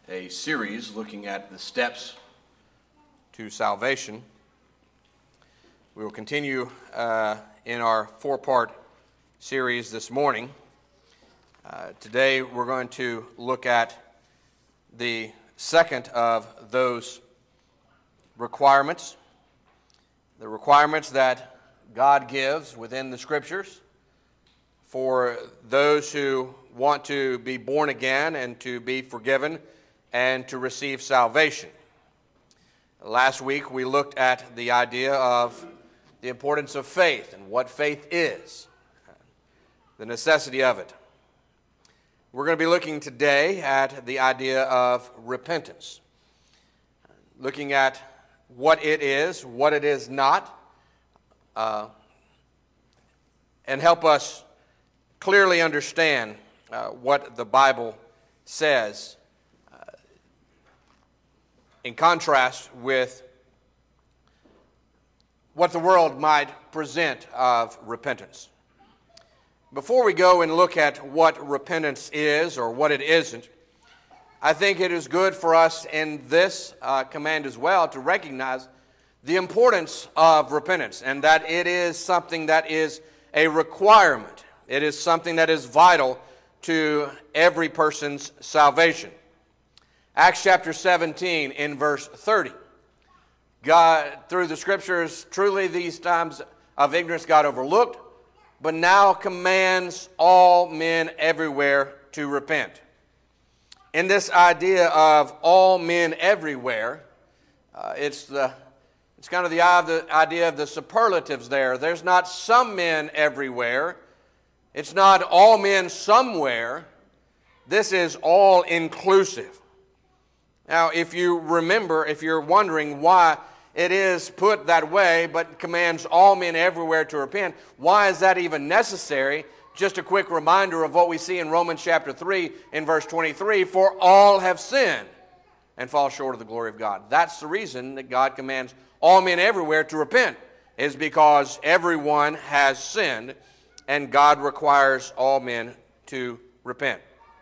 a series looking at the steps to salvation. We will continue in our four-part series this morning. Today we're going to look at the second of those requirements, the requirements that God gives within the Scriptures for those who want to be born again and to be forgiven and to receive salvation. Last week we looked at the idea of the importance of faith and what faith is, the necessity of it. We're going to be looking today at the idea of repentance, looking at what it is not, and help us clearly understand what the Bible says in contrast with what the world might present of repentance. Before we go and look at what repentance is or what it isn't, I think it is good for us in this command as well to recognize the importance of repentance and that it is something that is a requirement. It is something that is vital to every person's salvation. Acts chapter 17 in verse 30. God, through the Scriptures, truly these times of ignorance God overlooked, but now commands all men everywhere to repent. In this idea of all men everywhere, it's kind of the idea of the superlatives there. There's not some men everywhere. It's not all men somewhere. This is all inclusive. Now, if you remember, if you're wondering why it is put that way, but commands all men everywhere to repent, why is that even necessary? Just a quick reminder of what we see in Romans chapter 3 in verse 23, for all have sinned and fall short of the glory of God. That's the reason that God commands all men everywhere to repent, is because everyone has sinned and God requires all men to repent.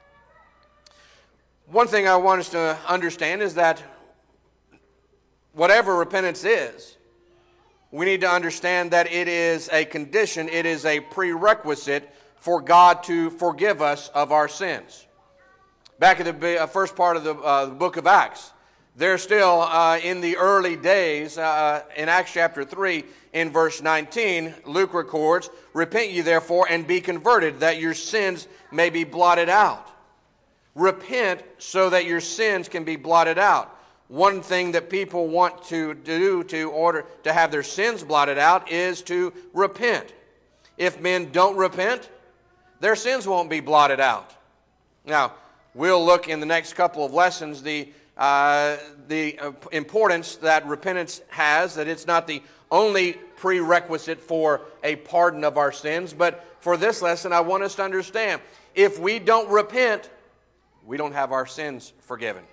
One thing I want us to understand is that whatever repentance is, we need to understand that it is a condition, it is a prerequisite for God to forgive us of our sins. Back in the first part of the book of Acts, they're still in the early days, in Acts chapter 3, in verse 19, Luke records, repent ye therefore and be converted, that your sins may be blotted out. Repent so that your sins can be blotted out. One thing that people want to do to order to have their sins blotted out is to repent. If men don't repent, their sins won't be blotted out. Now, we'll look in the next couple of lessons the importance that repentance has, that it's not the only prerequisite for a pardon of our sins, but for this lesson I want us to understand, if we don't repent, we don't have our sins forgiven.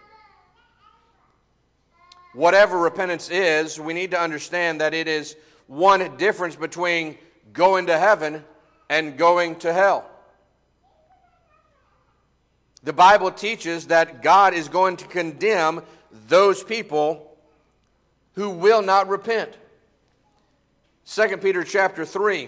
Whatever repentance is, we need to understand that it is one difference between going to heaven and going to hell. The Bible teaches that God is going to condemn those people who will not repent. 2 Peter chapter 3.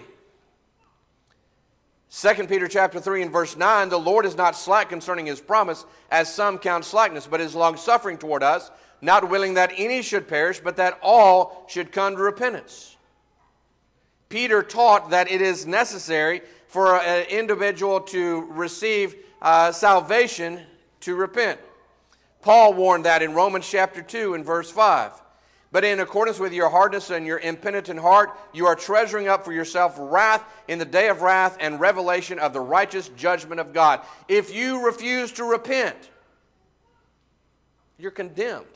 2 Peter chapter 3 and verse 9, the Lord is not slack concerning his promise, as some count slackness, but is long-suffering toward us, not willing that any should perish, but that all should come to repentance. Peter taught that it is necessary for an individual to receive salvation to repent. Paul warned that in Romans chapter 2 and verse 5. But in accordance with your hardness and your impenitent heart, you are treasuring up for yourself wrath in the day of wrath and revelation of the righteous judgment of God. If you refuse to repent, you're condemned.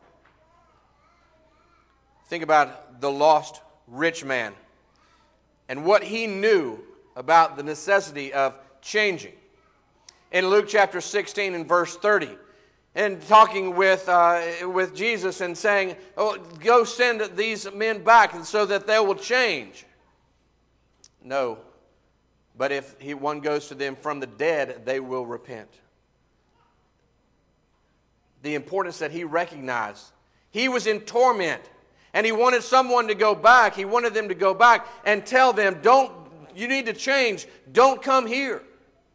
Think about the lost rich man and what he knew about the necessity of changing. In Luke chapter 16 and verse 30, and talking with Jesus and saying, oh, go send these men back so that they will change. No, but if one goes to them from the dead, they will repent. the importance that he recognized. He was in torment, and he wanted someone to go back. He wanted them to go back and tell them, you need to change. Don't come here.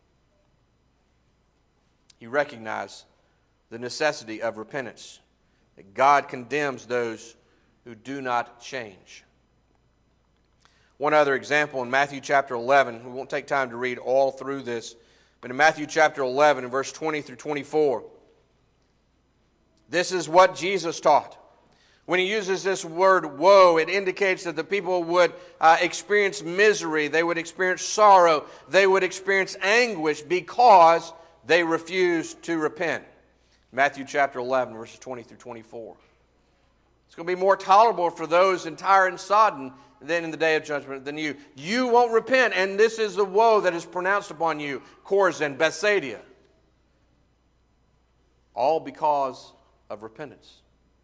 He recognized the necessity of repentance, that God condemns those who do not change. One other example in Matthew chapter 11. We won't take time to read all through this, but in Matthew chapter 11, in verse 20 through 24, this is what Jesus taught. When he uses this word woe, it indicates that the people would experience misery, they would experience sorrow, they would experience anguish because they refused to repent. Matthew chapter 11, verses 20 through 24. It's going to be more tolerable for those in Tyre and Sidon than in the day of judgment than you. You won't repent, and this is the woe that is pronounced upon you, Chorazin, Bethsaida. All because of repentance.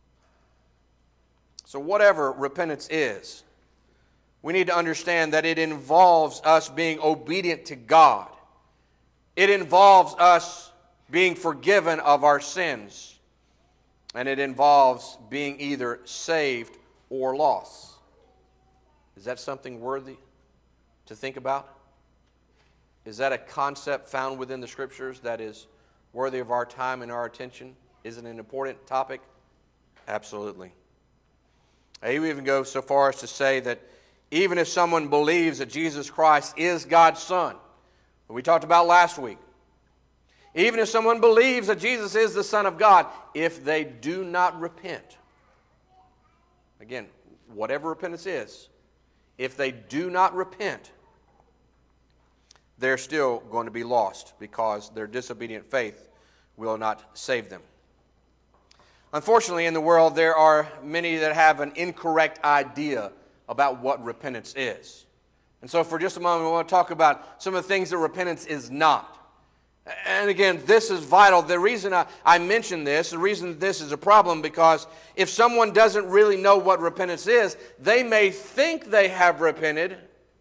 So whatever repentance is, we need to understand that it involves us being obedient to God. It involves us being forgiven of our sins. And it involves being either saved or lost. Is that something worthy to think about? Is that a concept found within the Scriptures that is worthy of our time and our attention? Is it an important topic? Absolutely. I would even go so far as to say that even if someone believes that Jesus Christ is God's Son, what we talked about last week, even if someone believes that Jesus is the Son of God, if they do not repent, again, whatever repentance is, if they do not repent, they're still going to be lost because their disobedient faith will not save them. Unfortunately, in the world, there are many that have an incorrect idea about what repentance is. And so for just a moment, we want to talk about some of the things that repentance is not. And again, this is vital. The reason I mention this, the reason this is a problem, because if someone doesn't really know what repentance is, they may think they have repented,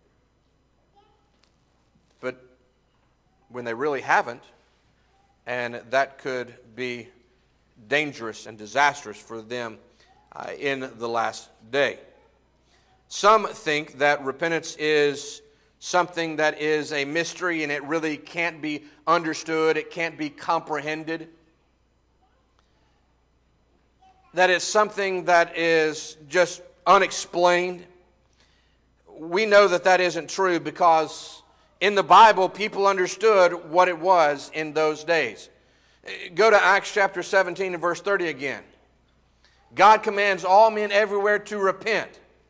but when they really haven't, and that could be dangerous and disastrous for them in the last day. Some think that repentance is something that is a mystery and it really can't be understood, it can't be comprehended. That it's something that is just unexplained. We know that that isn't true because in the Bible people understood what it was in those days. Go to Acts chapter 17 and verse 30 again. God commands all men everywhere to repent.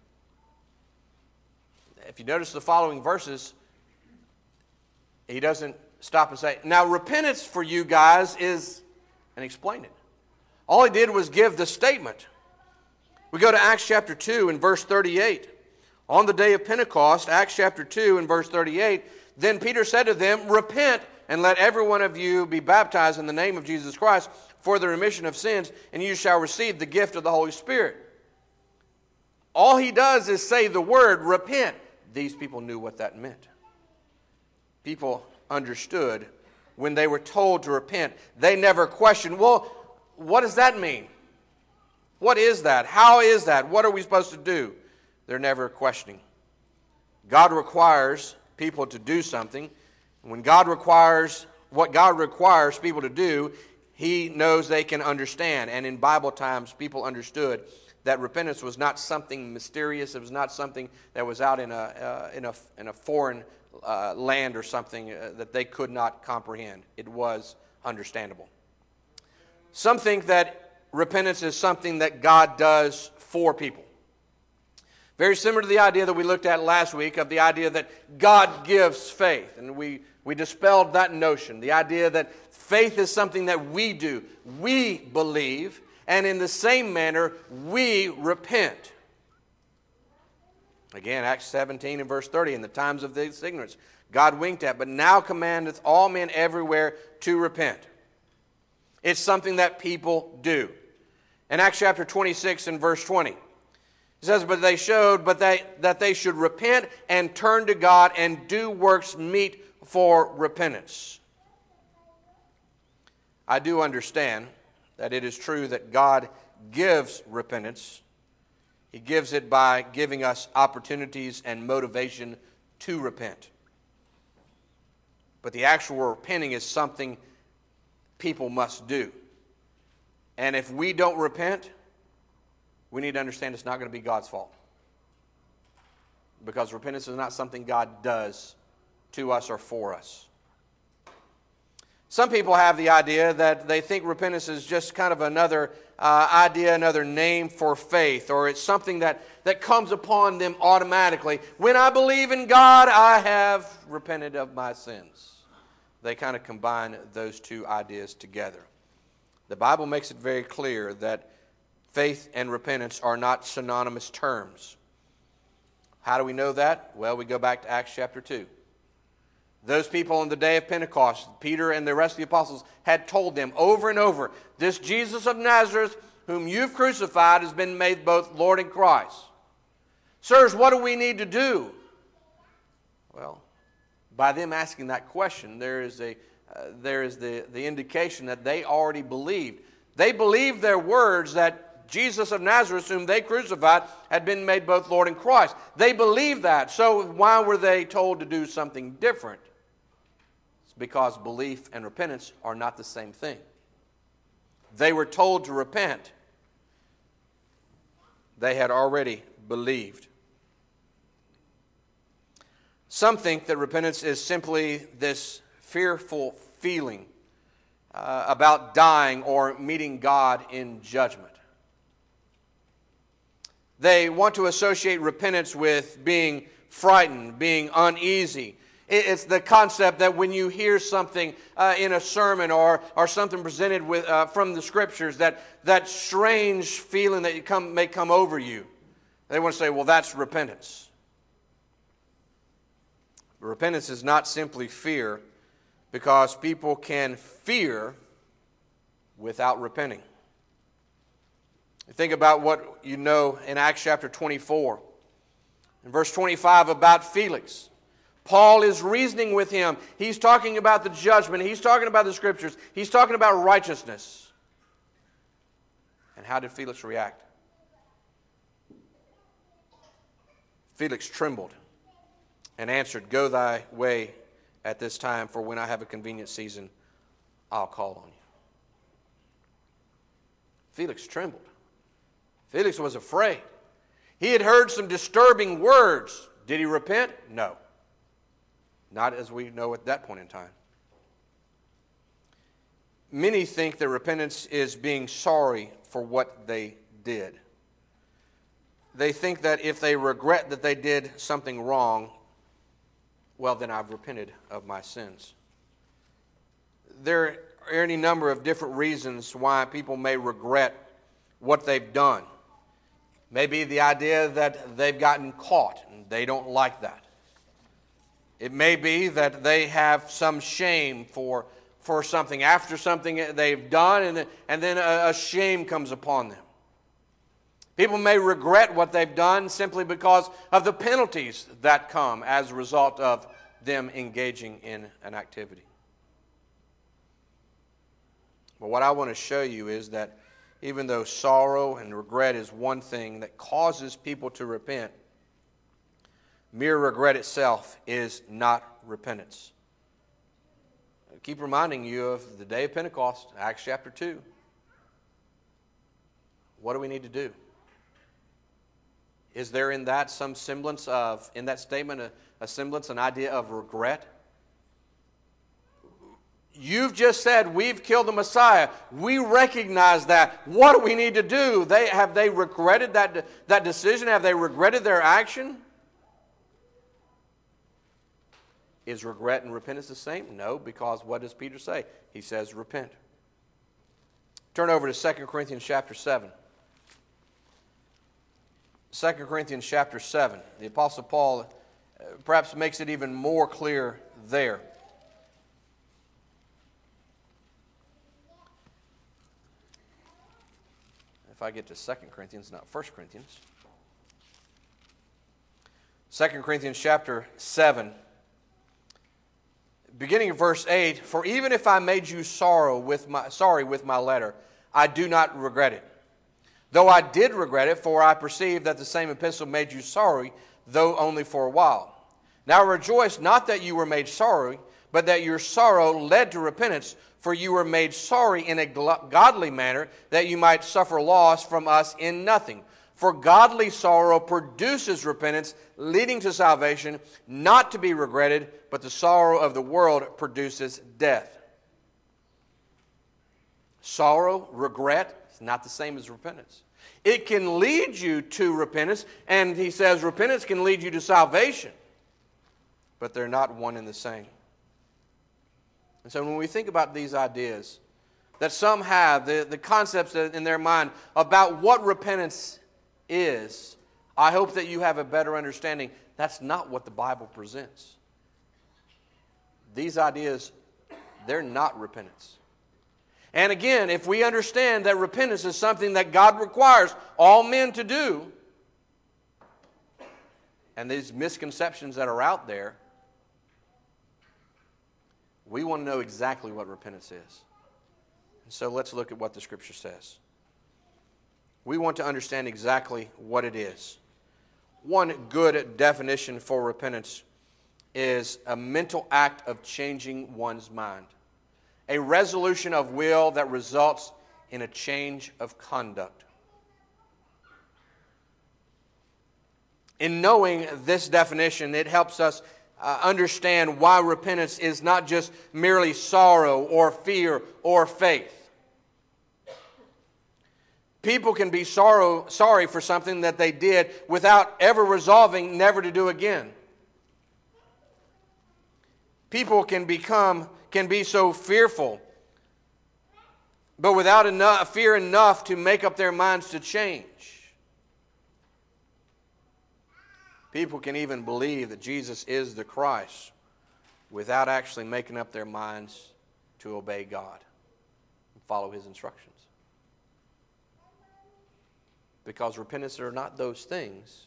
If you notice the following verses, he doesn't stop and say, now repentance for you guys is, and explain it. All he did was give the statement. We go to Acts chapter 2 and verse 38. On the day of Pentecost, Acts chapter 2 and verse 38, then Peter said to them, repent and let every one of you be baptized in the name of Jesus Christ for the remission of sins, and you shall receive the gift of the Holy Spirit. All he does is say the word repent. These people knew what that meant. People understood when they were told to repent. They never questioned, well, what does that mean? What is that? How is that? What are we supposed to do? They're never questioning. God requires people to do something. When God requires what God requires people to do, He knows they can understand. And in Bible times, people understood that repentance was not something mysterious. It was not something that was out in a foreign land or something that they could not comprehend. It was understandable. Some think that repentance is something that God does for people. Very similar to the idea that we looked at last week of the idea that God gives faith. And we dispelled that notion. The idea that faith is something that we do. We believe, and in the same manner, we repent. Again, Acts 17 and verse 30, in the times of this ignorance, God winked at, but now commandeth all men everywhere to repent. It's something that people do. In Acts chapter 26 and verse 20, it says, but they showed that they should repent and turn to God and do works meet for repentance. I do understand that it is true that God gives repentance. He gives it by giving us opportunities and motivation to repent. But the actual repenting is something people must do. And if we don't repent, we need to understand it's not going to be God's fault. Because repentance is not something God does to us or for us. Some people have the idea that they think repentance is just kind of another idea, another name for faith, or it's something that comes upon them automatically. When I believe in God, I have repented of my sins. They kind of combine those two ideas together. The Bible makes it very clear that faith and repentance are not synonymous terms. How do we know that? Well, we go back to Acts chapter 2. Those people on the day of Pentecost, Peter and the rest of the apostles, had told them over and over, this Jesus of Nazareth, whom you've crucified, has been made both Lord and Christ. Sirs, what do we need to do? Well, by them asking that question, there is the indication that they already believed. They believed their words that Jesus of Nazareth, whom they crucified, had been made both Lord and Christ. They believed that. So why were they told to do something different? It's because belief and repentance are not the same thing. They were told to repent. They had already believed. Some think that repentance is simply this fearful feeling about dying or meeting God in judgment. They want to associate repentance with being frightened, being uneasy. It's the concept that when you hear something in a sermon or something presented from the Scriptures, that strange feeling that may come over you. They want to say, well, that's repentance. But repentance is not simply fear, because people can fear without repenting. Think about what you know in Acts chapter 24. In verse 25 about Felix. Paul is reasoning with him. He's talking about the judgment. He's talking about the Scriptures. He's talking about righteousness. And how did Felix react? Felix trembled and answered, "Go thy way at this time, for when I have a convenient season, I'll call on you." Felix trembled. Felix was afraid. He had heard some disturbing words. Did he repent? No. Not as we know at that point in time. Many think that repentance is being sorry for what they did. They think that if they regret that they did something wrong, well, then I've repented of my sins. There are any number of different reasons why people may regret what they've done. Maybe the idea that they've gotten caught and they don't like that. It may be that they have some shame for something, after something they've done, and then a shame comes upon them. People may regret what they've done simply because of the penalties that come as a result of them engaging in an activity. But what I want to show you is that even though sorrow and regret is one thing that causes people to repent, mere regret itself is not repentance. I keep reminding you of the day of Pentecost, Acts chapter 2. What do we need to do? Is there in that some semblance of, in that statement, a semblance, an idea of regret? You've just said we've killed the Messiah. We recognize that. What do we need to do? Have they regretted that decision? Have they regretted their action? Is regret and repentance the same? No, because what does Peter say? He says repent. Turn over to 2 Corinthians chapter 7. 2 Corinthians chapter 7. The Apostle Paul perhaps makes it even more clear there. If I get to 2 Corinthians, not 1 Corinthians. 2 Corinthians chapter 7. Beginning of verse 8, "For even if I made you sorry with my letter, I do not regret it. Though I did regret it, for I perceive that the same epistle made you sorry, though only for a while. Now rejoice not that you were made sorry, but that your sorrow led to repentance, for you were made sorry in a godly manner, that you might suffer loss from us in nothing. For godly sorrow produces repentance, leading to salvation, not to be regretted, but the sorrow of the world produces death. Sorrow, regret, is not the same as repentance. It can lead you to repentance, and he says repentance can lead you to salvation, but they're not one and the same. And so when we think about these ideas that some have, the concepts in their mind about what repentance is, I hope that you have a better understanding. That's not what the Bible presents. These ideas, they're not repentance. And again, if we understand that repentance is something that God requires all men to do, and these misconceptions that are out there, we want to know exactly what repentance is. And so let's look at what the Scripture says. We want to understand exactly what it is. One good definition for repentance is a mental act of changing one's mind. A resolution of will that results in a change of conduct. In knowing this definition, it helps us understand why repentance is not just merely sorrow or fear or faith. People can be sorry for something that they did without ever resolving never to do again. People can be so fearful, but without fear enough to make up their minds to change. People can even believe that Jesus is the Christ without actually making up their minds to obey God and follow His instructions. Because repentance are not those things.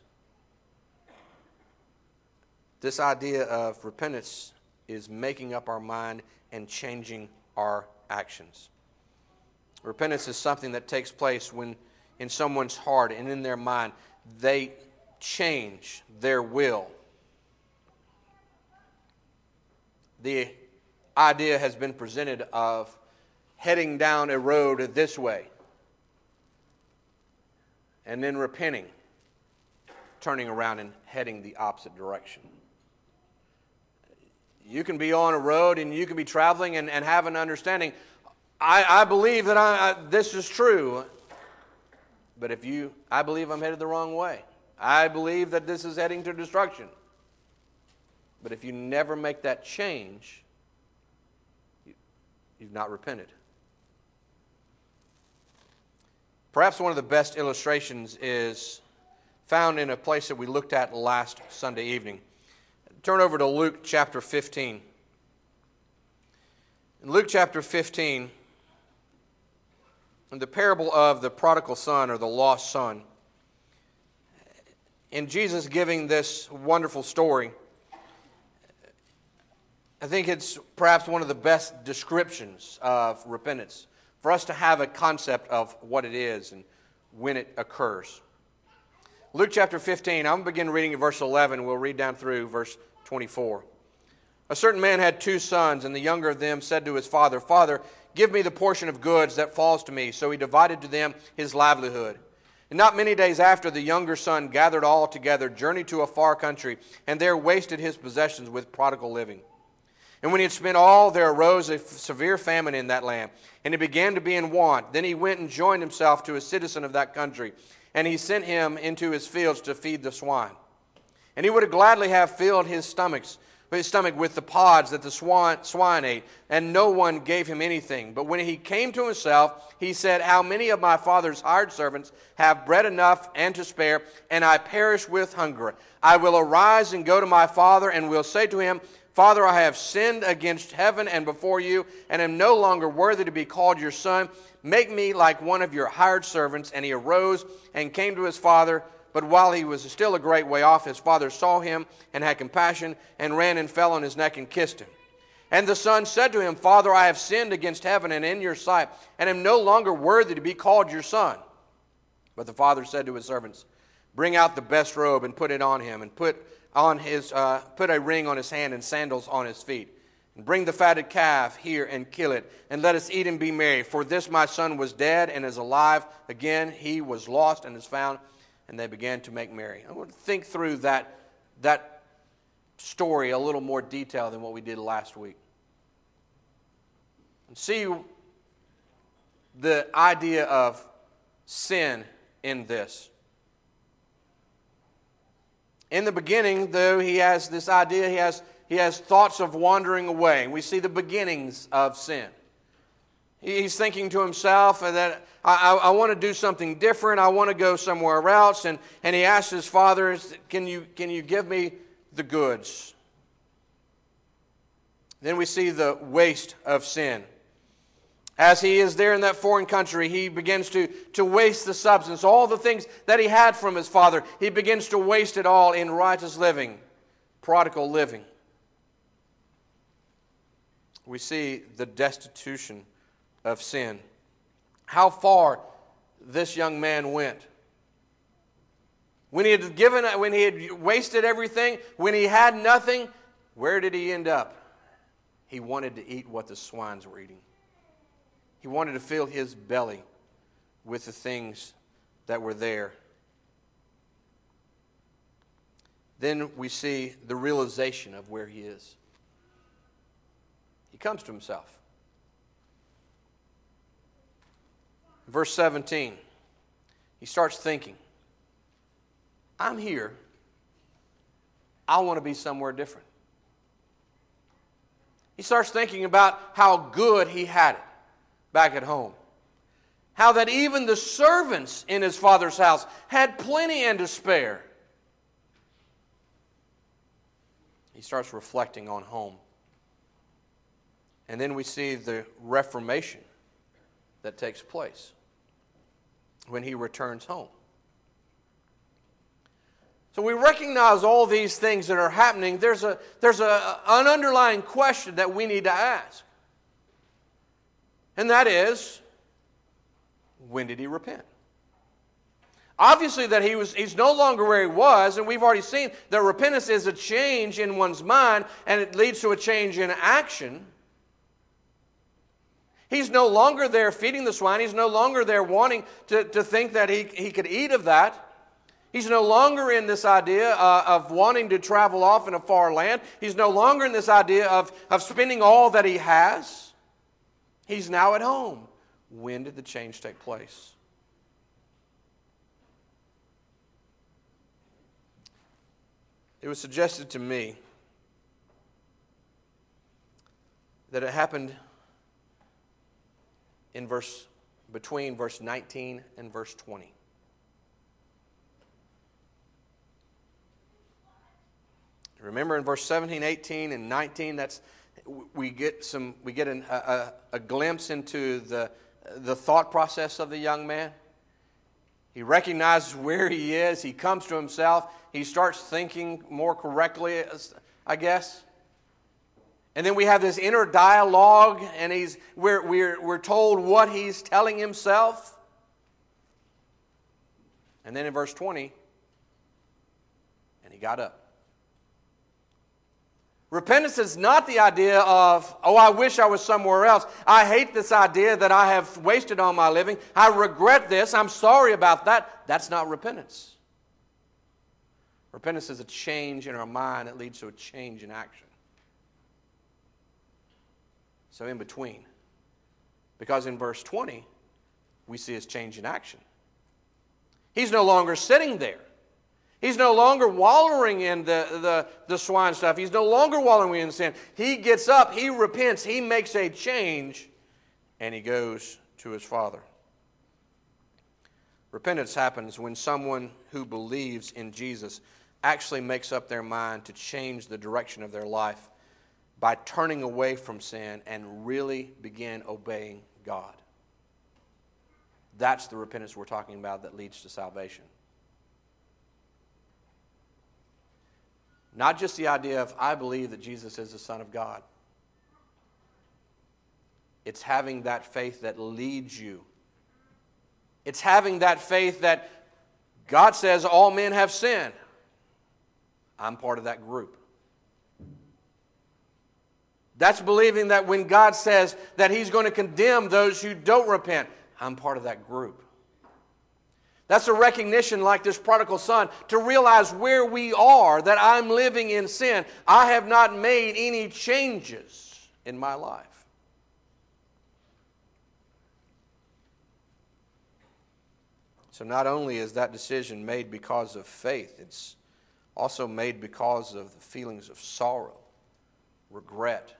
This idea of repentance is making up our mind and changing our actions. Repentance is something that takes place when in someone's heart and in their mind they change their will. The idea has been presented of heading down a road this way and then repenting, turning around and heading the opposite direction. You can be on a road and you can be traveling and have an understanding. I believe that this is true, but I believe I'm headed the wrong way. I believe that this is heading to destruction. But if you never make that change, you've not repented. Perhaps one of the best illustrations is found in a place that we looked at last Sunday evening. Turn over to Luke chapter 15. In Luke chapter 15, in the parable of the prodigal son or the lost son, in Jesus giving this wonderful story, I think it's perhaps one of the best descriptions of repentance for us to have a concept of what it is and when it occurs. Luke chapter 15, I'm going to begin reading at verse 11. We'll read down through verse 24. A certain man had 2 sons, and the younger of them said to his father, "Father, give me the portion of goods that falls to me." So he divided to them his livelihood. And not many days after, the younger son gathered all together, journeyed to a far country, and there wasted his possessions with prodigal living. And when he had spent all, there arose a severe famine in that land, and he began to be in want. Then he went and joined himself to a citizen of that country, and he sent him into his fields to feed the swine. And he would gladly have filled his stomach with the pods that the swine ate, and no one gave him anything. But when he came to himself, he said, "How many of my father's hired servants have bread enough and to spare, and I perish with hunger? I will arise and go to my father, and will say to him, Father, I have sinned against heaven and before you, and am no longer worthy to be called your son. Make me like one of your hired servants." And he arose and came to his father. But while he was still a great way off, his father saw him and had compassion, and ran and fell on his neck and kissed him. And the son said to him, Father, I have sinned against heaven and in your sight, and am no longer worthy to be called your son. But the father said to his servants, Bring out the best robe and put it on him, and put a ring on his hand and sandals on his feet. And bring the fatted calf here and kill it, and let us eat and be merry. For this my son was dead and is alive again. He was lost and is found. And they began to make merry. I want to think through that story a little more detail than what we did last week. And see the idea of sin in this. In the beginning, though, he has this idea, he has thoughts of wandering away. We see the beginnings of sin. He's thinking to himself that I want to do something different. I want to go somewhere else. And he asks his father, can you give me the goods? Then we see the waste of sin. As he is there in that foreign country, he begins to waste the substance. All the things that he had from his father, he begins to waste it all in riotous living, prodigal living. We see the destitution of sin. How far this young man went. When he had wasted everything, when he had nothing, where did he end up? He wanted to eat what the swines were eating. He wanted to fill his belly with the things that were there. Then we see the realization of where he is. He comes to himself. Verse 17, he starts thinking, I'm here. I want to be somewhere different. He starts thinking about how good he had it back at home. How that even the servants in his father's house had plenty and to spare. He starts reflecting on home. And then we see the reformation that takes place when he returns home. So we recognize all these things that are happening. There's an underlying question that we need to ask. And that is, when did he repent? Obviously that he's no longer where he was, and we've already seen that repentance is a change in one's mind, and it leads to a change in action. He's no longer there feeding the swine. He's no longer there wanting to think that he could eat of that. He's no longer in this idea of wanting to travel off in a far land. He's no longer in this idea of spending all that he has. He's now at home. When did the change take place? It was suggested to me that it happened between verse 19 and verse 20. Remember in verse 17, 18, and 19, we get a glimpse into the thought process of the young man. He recognizes where he is. He comes to himself. He starts thinking more correctly, I guess. And then we have this inner dialogue, and we're told what he's telling himself. And then in verse 20, and he got up. Repentance is not the idea of, I wish I was somewhere else. I hate this idea that I have wasted all my living. I regret this. I'm sorry about that. That's not repentance. Repentance is a change in our mind that leads to a change in action. So in between. Because in verse 20, we see his change in action. He's no longer sitting there. He's no longer wallowing in the swine stuff. He's no longer wallowing in sin. He gets up, he repents, he makes a change, and he goes to his father. Repentance happens when someone who believes in Jesus actually makes up their mind to change the direction of their life by turning away from sin and really begin obeying God. That's the repentance we're talking about that leads to salvation. Not just the idea of, I believe that Jesus is the Son of God. It's having that faith that leads you. It's having that faith that God says all men have sinned. I'm part of that group. That's believing that when God says that He's going to condemn those who don't repent, I'm part of that group. That's a recognition, like this prodigal son, to realize where we are, that I'm living in sin. I have not made any changes in my life. So not only is that decision made because of faith, it's also made because of the feelings of sorrow, regret,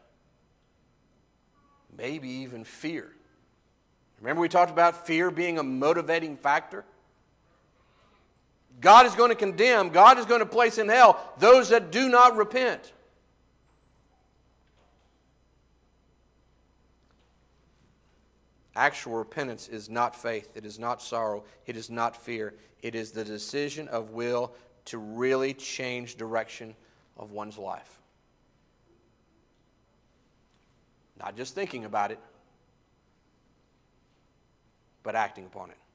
maybe even fear. Remember we talked about fear being a motivating factor? God is going to condemn, God is going to place in hell those that do not repent. Actual repentance is not faith. It is not sorrow. It is not fear. It is the decision of will to really change direction of one's life. Not just thinking about it, but acting upon it.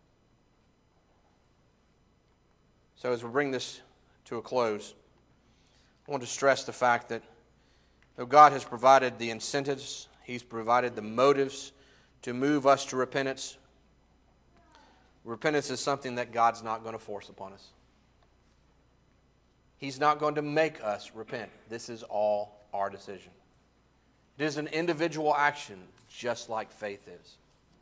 So as we bring this to a close, I want to stress the fact that though God has provided the incentives, He's provided the motives to move us to repentance, repentance is something that God's not going to force upon us. He's not going to make us repent. This is all our decision. It is an individual action, just like faith is.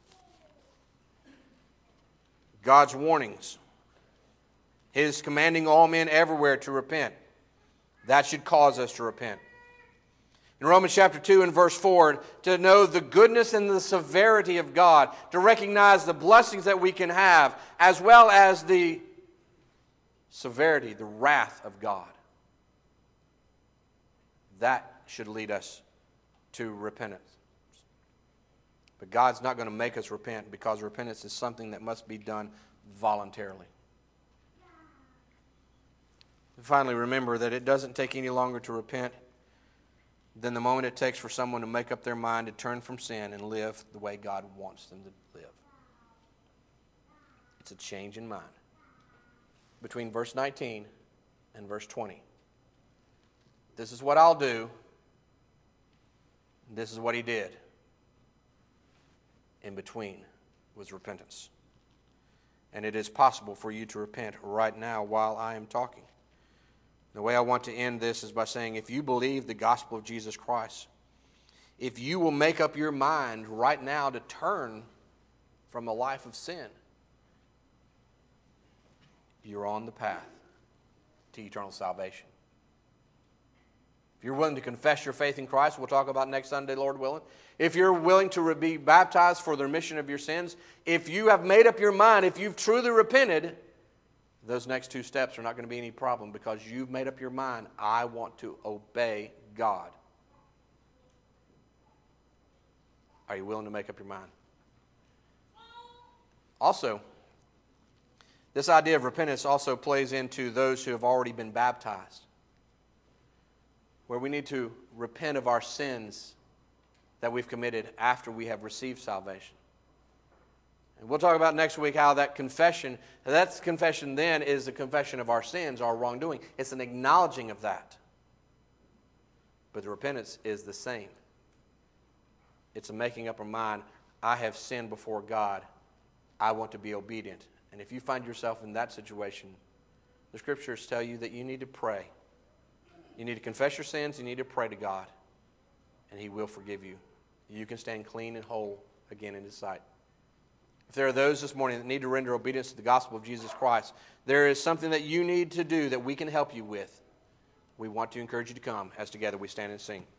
God's warnings, His commanding all men everywhere to repent, that should cause us to repent. In Romans chapter 2 and verse 4, to know the goodness and the severity of God, to recognize the blessings that we can have, as well as the severity, the wrath of God. That should lead us to repentance. But God's not going to make us repent, because repentance is something that must be done voluntarily. And finally, remember that it doesn't take any longer to repent than the moment it takes for someone to make up their mind to turn from sin and live the way God wants them to live. It's a change in mind. Between verse 19 and verse 20. This is what I'll do. This is what He did. In between was repentance. And it is possible for you to repent right now while I am talking. The way I want to end this is by saying, if you believe the gospel of Jesus Christ, if you will make up your mind right now to turn from a life of sin, you're on the path to eternal salvation. If you're willing to confess your faith in Christ, we'll talk about next Sunday, Lord willing. If you're willing to be baptized for the remission of your sins, if you have made up your mind, if you've truly repented, those next two steps are not going to be any problem, because you've made up your mind, I want to obey God. Are you willing to make up your mind? Also, this idea of repentance also plays into those who have already been baptized, where we need to repent of our sins that we've committed after we have received salvation. And we'll talk about next week how that confession then is a confession of our sins, our wrongdoing. It's an acknowledging of that. But the repentance is the same. It's a making up our mind, I have sinned before God. I want to be obedient. And if you find yourself in that situation, the Scriptures tell you that you need to pray. You need to confess your sins. You need to pray to God. And He will forgive you. You can stand clean and whole again in His sight. If there are those this morning that need to render obedience to the gospel of Jesus Christ, there is something that you need to do that we can help you with. We want to encourage you to come as together we stand and sing.